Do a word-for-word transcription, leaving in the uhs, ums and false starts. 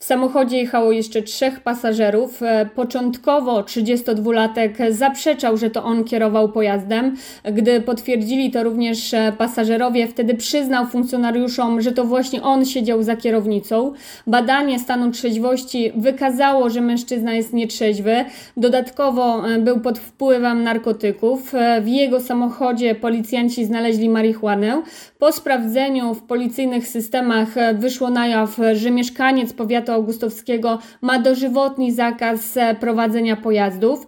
samochodzie jechało jeszcze trzech pasażerów. Początkowo trzydziestodwulatek zaprzeczał, że to on kierował pojazdem. Gdy potwierdzili to również pasażerowie, wtedy przyznał funkcjonariuszom, że to właśnie on siedział za kierownicą. Badanie stanu trzeźwości wykazało, że mężczyzna jest nietrzeźwy. Dodatkowo był pod wpływem narkotyków. W jego samochodzie policjanci znaleźli marihuanę. Po sprawdzeniu w policyjnych systemach wyszło na jaw, że mieszkaniec powiatu augustowskiego ma dożywotni zakaz prowadzenia pojazdów.